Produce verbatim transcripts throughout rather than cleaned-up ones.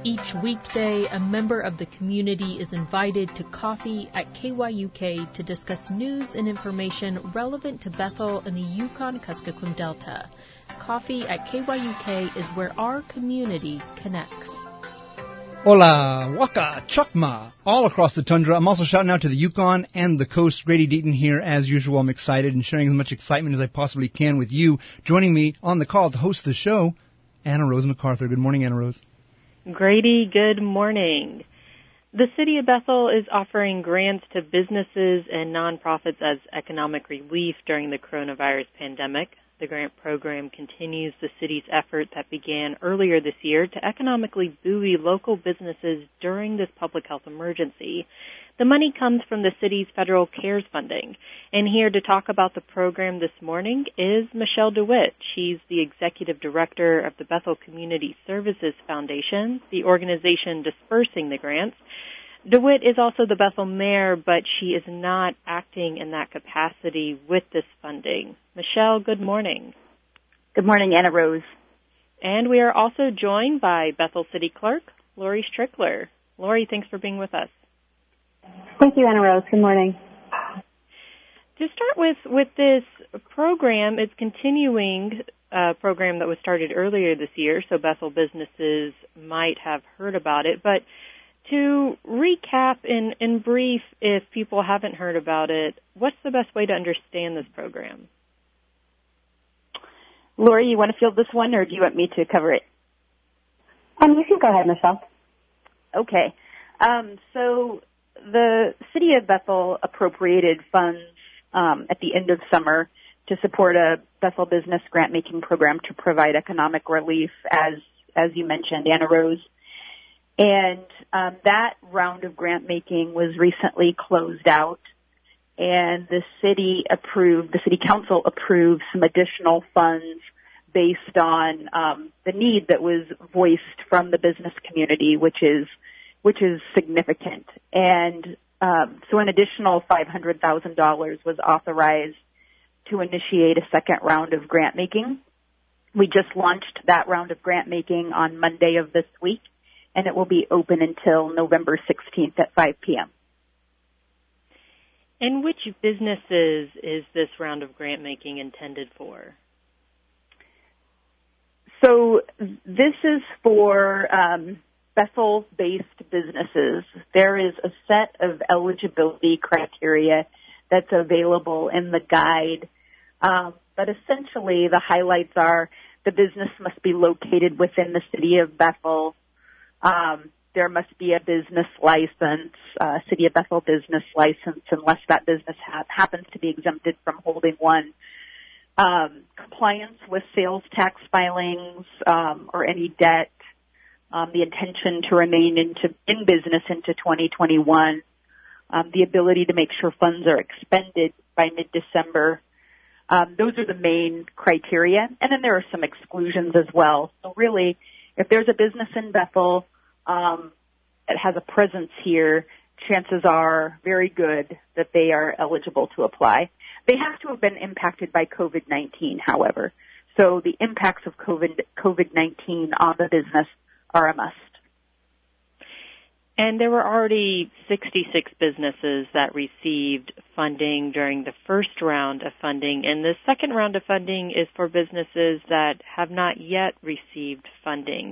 Each weekday, a member of the community is invited to coffee at K Y U K to discuss news and information relevant to Bethel and the Yukon-Kuskokwim Delta. Coffee at K Y U K is where our community connects. Hola, waka, chukma, all across the tundra. I'm also shouting out to the Yukon and the coast. Grady Deaton here, as usual. I'm excited and sharing as much excitement as I possibly can with you. Joining me on the call to host the show, Anna Rose MacArthur. Good morning, Anna Rose. Grady, good morning. The City of Bethel is offering grants to businesses and nonprofits as economic relief during the coronavirus pandemic. The grant program continues the city's effort that began earlier this year to economically buoy local businesses during this public health emergency. The money comes from the city's federal CARES funding. And here to talk about the program this morning is Michelle DeWitt. She's the executive director of the Bethel Community Services Foundation, the organization dispersing the grants. DeWitt is also the Bethel mayor, but she is not acting in that capacity with this funding. Michelle, good morning. Good morning, Anna Rose. And we are also joined by Bethel City Clerk, Lori Strickler. Lori, thanks for being with us. Thank you, Anna Rose. Good morning. To start with, with this program, it's continuing a program that was started earlier this year, so Bethel businesses might have heard about it. But to recap in, in brief, if people haven't heard about it, what's the best way to understand this program? Lori, you want to field this one, or do you want me to cover it? Um, you can go ahead, Michelle. Okay. Um, so the City of Bethel appropriated funds um, at the end of summer to support a Bethel business grant-making program to provide economic relief, as as you mentioned, Anna Rose. And um, that round of grant-making was recently closed out, and the city approved, the city council approved some additional funds based on um, the need that was voiced from the business community, which is which is significant. And um, so an additional five hundred thousand dollars was authorized to initiate a second round of grant making. We just launched that round of grant making on Monday of this week, and it will be open until November sixteenth at five p.m. And which businesses is this round of grant making intended for? So this is for um, Bethel-based businesses. There is a set of eligibility criteria that's available in the guide, um, but essentially the highlights are the business must be located within the city of Bethel. Um, there must be a business license, uh, City of Bethel business license, unless that business ha- happens to be exempted from holding one. Um, compliance with sales tax filings um, or any debt. Um, the intention to remain into, in business into twenty twenty-one, um, the ability to make sure funds are expended by mid-December. Um, those are the main criteria. And then there are some exclusions as well. So really, if there's a business in Bethel um, that has a presence here, chances are very good that they are eligible to apply. They have to have been impacted by covid nineteen, however. So the impacts of COVID, covid nineteen on the business are a must. And there were already sixty-six businesses that received funding during the first round of funding, and the second round of funding is for businesses that have not yet received funding.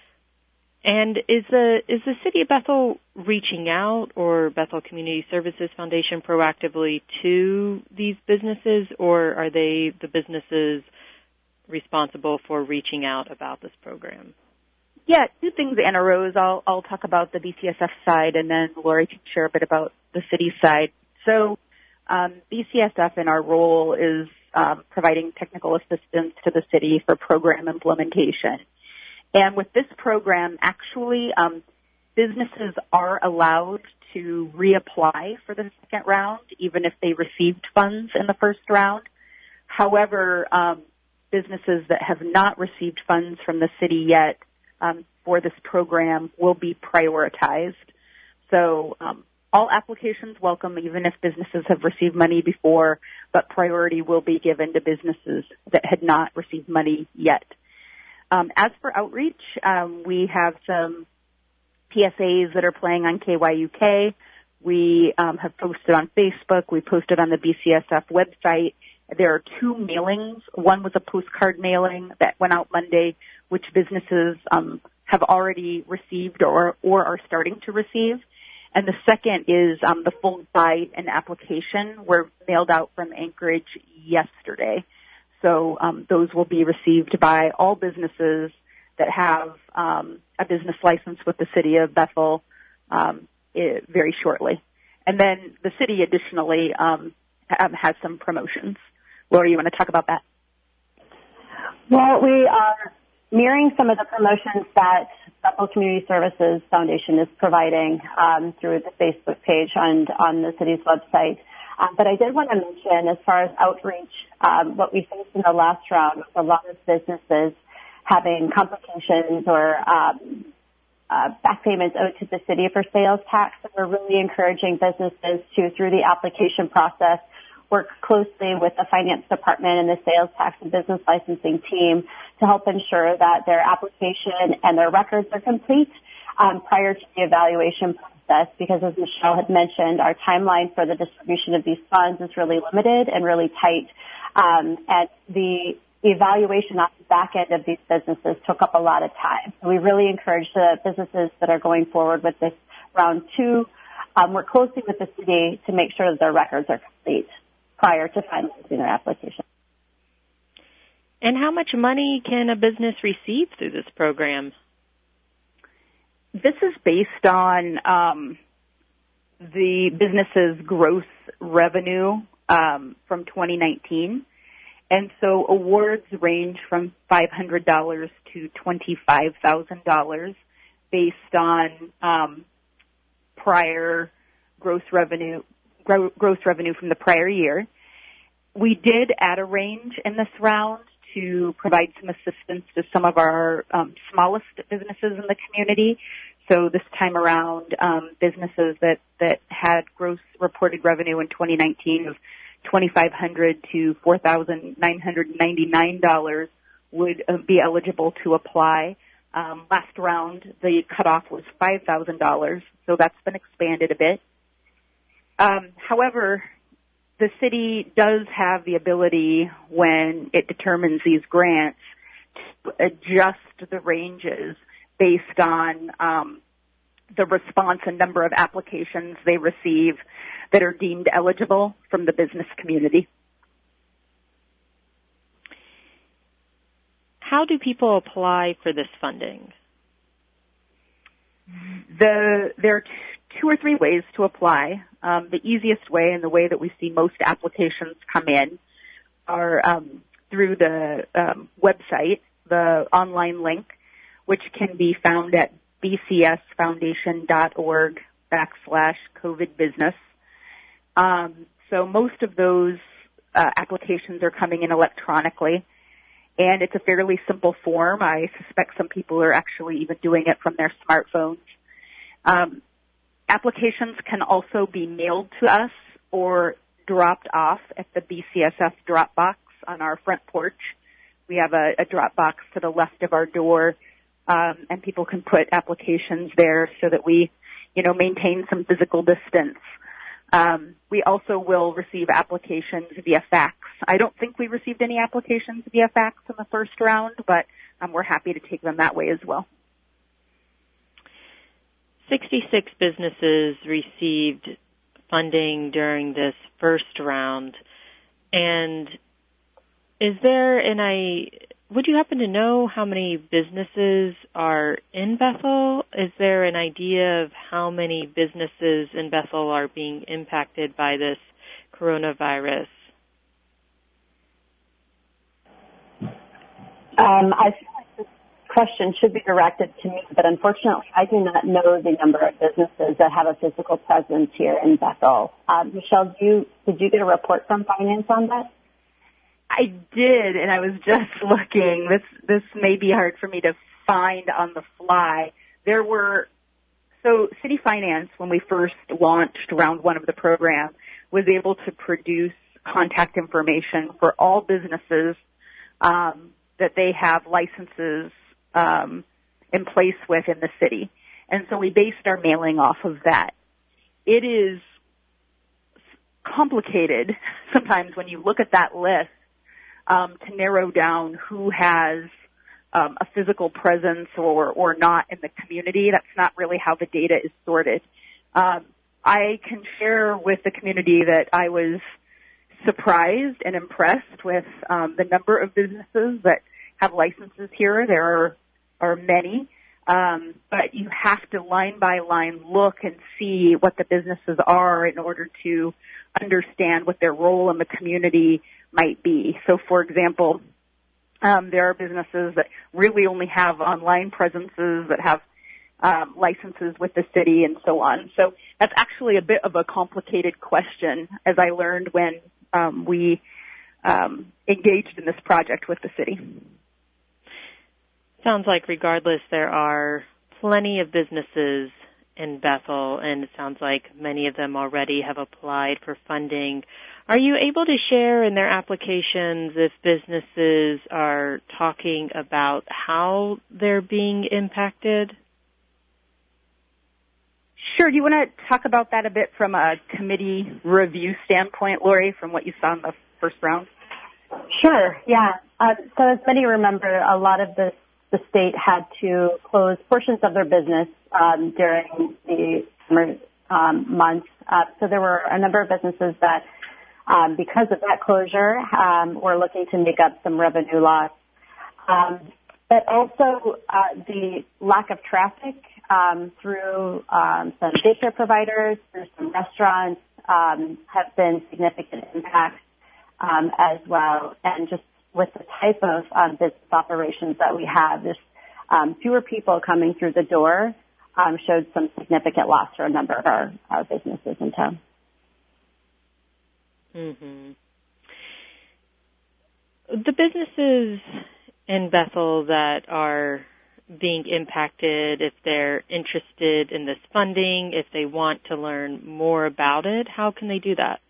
And is the is the City of Bethel reaching out, or Bethel Community Services Foundation proactively to these businesses, or are they the businesses responsible for reaching out about this program? Yeah, two things, Anna Rose. I'll, I'll talk about the B C S F side, and then Lori can share a bit about the city side. So um, B C S F in our role is um, providing technical assistance to the city for program implementation. And with this program, actually, um, businesses are allowed to reapply for the second round, even if they received funds in the first round. However, um, businesses that have not received funds from the city yet um, for this program will be prioritized. So um, all applications welcome, even if businesses have received money before, but priority will be given to businesses that had not received money yet. Um, as for outreach, um, we have some P S As that are playing on K Y U K. We um, have posted on Facebook. We posted on the B C S F website. There are two mailings. One was a postcard mailing that went out Monday, which businesses um, have already received or, or are starting to receive. And the second is um, the full guide and application were mailed out from Anchorage yesterday. So um, those will be received by all businesses that have um, a business license with the city of Bethel um, it, very shortly. And then the city additionally um, has some promotions. Laura, you want to talk about that? Well, we are mirroring some of the promotions that Bethel Community Services Foundation is providing um, through the Facebook page and on the city's website. Um, but I did want to mention, as far as outreach, um, what we faced in the last round with a lot of businesses having complications or um, uh, back payments owed to the city for sales tax. And we're really encouraging businesses to, through the application process, work closely with the finance department and the sales tax and business licensing team to help ensure that their application and their records are complete um, prior to the evaluation process, because as Michelle had mentioned, our timeline for the distribution of these funds is really limited and really tight. Um, and the evaluation off the back end of these businesses took up a lot of time. So we really encourage the businesses that are going forward with this round two, um, work closely with the city to make sure that their records are complete prior to finalizing their application. And how much money can a business receive through this program? This is based on um, the business's gross revenue um, from twenty nineteen. And so awards range from five hundred dollars to twenty-five thousand dollars based on um, prior gross revenue gross revenue from the prior year. We did add a range in this round to provide some assistance to some of our um, smallest businesses in the community. So this time around, um, businesses that, that had gross reported revenue in twenty nineteen of twenty-five hundred dollars to four thousand nine hundred ninety-nine dollars would uh, be eligible to apply. Um, last round, the cutoff was five thousand dollars, so that's been expanded a bit. Um, however, the city does have the ability, when it determines these grants, to adjust the ranges based on um, the response and number of applications they receive that are deemed eligible from the business community. How do people apply for this funding? The, there are t- two or three ways to apply. Um, the easiest way, and the way that we see most applications come in, are um, through the um, website, the online link, which can be found at bcsfoundation.org backslash COVID business. Um, so most of those uh, applications are coming in electronically, and it's a fairly simple form. I suspect some people are actually even doing it from their smartphones. Um, applications can also be mailed to us or dropped off at the B C S F drop box on our front porch. We have a, a drop box to the left of our door, um, and people can put applications there so that we, you know, maintain some physical distance. Um, we also will receive applications via fax. I don't think we received any applications via fax in the first round, but um, we're happy to take them that way as well. sixty-six businesses received funding during this first round. And is there, and I, would you happen to know how many businesses are in Bethel? Is there an idea of how many businesses in Bethel are being impacted by this coronavirus? Um, I feel like this question should be directed to me, but unfortunately I do not know the number of businesses that have a physical presence here in Bethel. Um, Michelle, do you, did you get a report from finance on that? I did, and I was just looking. This this may be hard for me to find on the fly. There were, so City Finance, when we first launched round one of the program, was able to produce contact information for all businesses um, that they have licenses um, in place with in the city. And so we based our mailing off of that. It is complicated sometimes when you look at that list um, to narrow down who has um, a physical presence or, or not in the community. That's not really how the data is sorted. Um, I can share with the community that I was surprised and impressed with um, the number of businesses that have licenses here. There are, are many, um, but you have to line by line look and see what the businesses are in order to understand what their role in the community might be. So, for example, um, there are businesses that really only have online presences, that have um, licenses with the city and so on. So that's actually a bit of a complicated question, as I learned when um, we um, engaged in this project with the city. Sounds like regardless, there are plenty of businesses in Bethel, and it sounds like many of them already have applied for funding. Are you able to share in their applications if businesses are talking about how they're being impacted? Sure. Do you want to talk about that a bit from a committee review standpoint, Lori, from what you saw in the first round? Sure, yeah. Uh, so as many remember, a lot of the, the state had to close portions of their business um, during the summer um, months. Uh, so there were a number of businesses that, um, because of that closure, um, were looking to make up some revenue loss. Um, but also uh, the lack of traffic um, through um, some daycare providers, through some restaurants, um, have been significant impacts um, as well. And just with the type of um, business operations that we have, there's um, fewer people coming through the door um, showed some significant loss for a number of our, our businesses in town. Mm-hmm. The businesses in Bethel that are being impacted, if they're interested in this funding, if they want to learn more about it, how can they do that?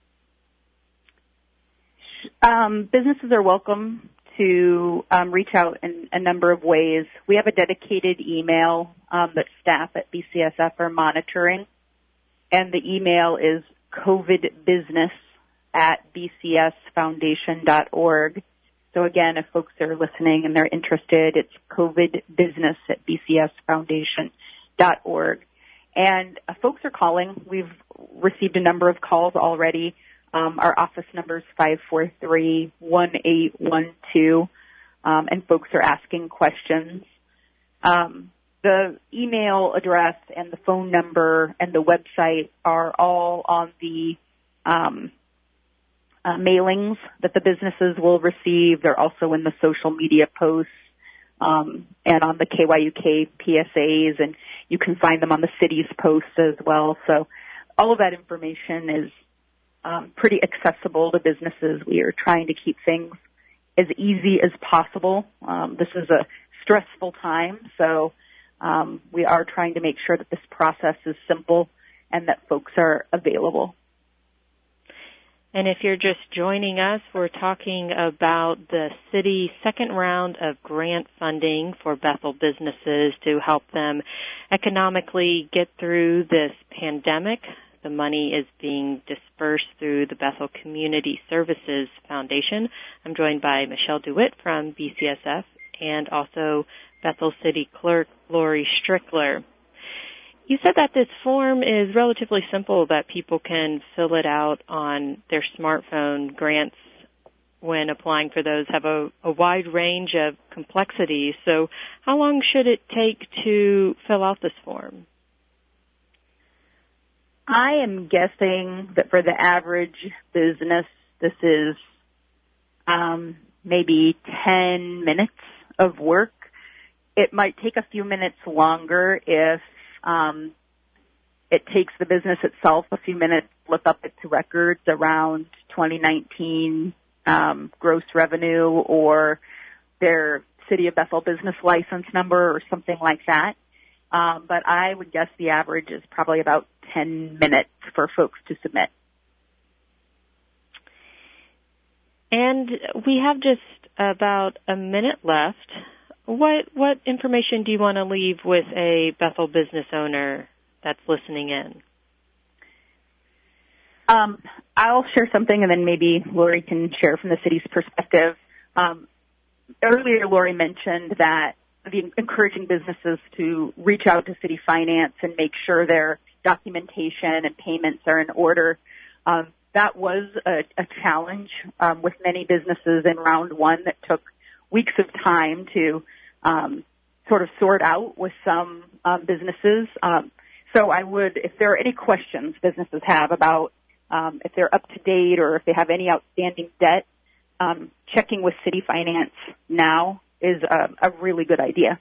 Um, businesses are welcome to um, reach out in a number of ways. We have a dedicated email um, that staff at B C S F are monitoring, and the email is covidbusiness at b c s foundation dot org. So again, if folks are listening and they're interested, it's covidbusiness at b c s foundation dot org. And uh, folks are calling. We've received a number of calls already. Um, our office number is five four three, one eight one two, um, and folks are asking questions. Um, the email address and the phone number and the website are all on the um, uh, mailings that the businesses will receive. They're also in the social media posts um, and on the K Y U K P S As, and you can find them on the city's posts as well. So all of that information is Um, pretty accessible to businesses. We are trying to keep things as easy as possible. Um, this is a stressful time, so um, we are trying to make sure that this process is simple and that folks are available. And if you're just joining us, we're talking about the city's second round of grant funding for Bethel businesses to help them economically get through this pandemic. The money is being dispersed through the Bethel Community Services Foundation. I'm joined by Michelle DeWitt from B C S F and also Bethel City Clerk Lori Strickler. You said that this form is relatively simple, that people can fill it out on their smartphone. Grants, when applying for those, have a, a wide range of complexity. So how long should it take to fill out this form? I am guessing that for the average business, this is um, maybe ten minutes of work. It might take a few minutes longer if um, it takes the business itself a few minutes to look up its records around twenty nineteen um, gross revenue or their City of Bethel business license number or something like that. Um, but I would guess the average is probably about ten minutes for folks to submit. And we have just about a minute left What what information do you want to leave with a Bethel business owner that's listening in? Um, I'll share something, and then maybe Lori can share from the city's perspective. Um, earlier, Lori mentioned that the encouraging businesses to reach out to city finance and make sure their documentation and payments are in order. Um, that was a, a challenge um, with many businesses in round one that took weeks of time to um, sort of sort out with some um, businesses. Um, so I would, if there are any questions businesses have about um, if they're up to date or if they have any outstanding debt, um, checking with city finance now is a, a really good idea.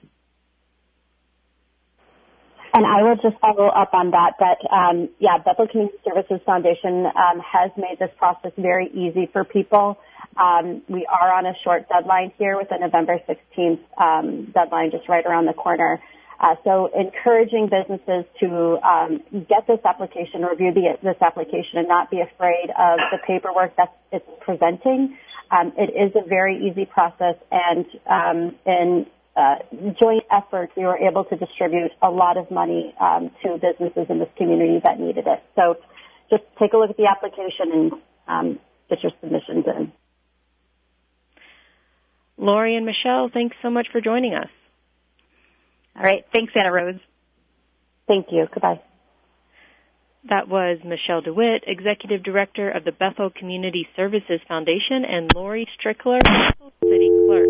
And I will just follow up on that, that, um, yeah, Bethel Community Services Foundation um, has made this process very easy for people. Um, we are on a short deadline here with the November sixteenth um, deadline just right around the corner. Uh, so encouraging businesses to um, get this application, review the, this application, and not be afraid of the paperwork that it's presenting. Um, it is a very easy process, and um, in uh, joint effort, we were able to distribute a lot of money um, to businesses in this community that needed it. So just take a look at the application and um, get your submissions in. Lori and Michelle, thanks so much for joining us. All right. Thanks, Anna Rose. Thank you. Goodbye. That was Michelle DeWitt, Executive Director of the Bethel Community Services Foundation, and Lori Strickler, Bethel City Clerk.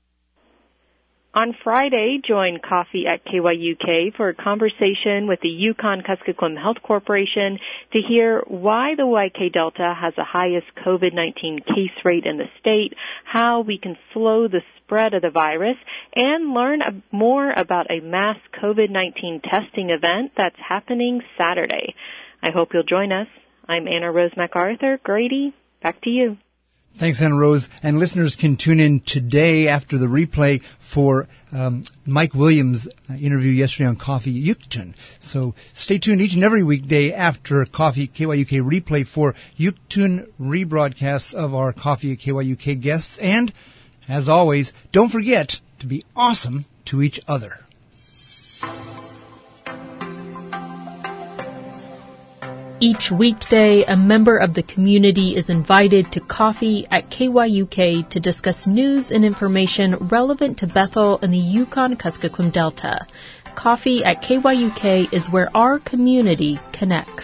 On Friday, join Coffee at K Y U K for a conversation with the Yukon-Kuskokwim Health Corporation to hear why the Y K Delta has the highest COVID nineteen case rate in the state, how we can slow the spread of the virus, and learn more about a mass COVID nineteen testing event that's happening Saturday. I hope you'll join us. I'm Anna Rose MacArthur. Grady, back to you. Thanks, Anna Rose. And listeners can tune in today after the replay for um, Mike Williams' interview yesterday on Coffee Yucatan. So stay tuned each and every weekday after Coffee K Y U K replay for Yucatan rebroadcasts of our Coffee K Y U K guests. And, as always, don't forget to be awesome to each other. Each weekday, a member of the community is invited to coffee at K Y U K to discuss news and information relevant to Bethel and the Yukon-Kuskokwim Delta. Coffee at K Y U K is where our community connects.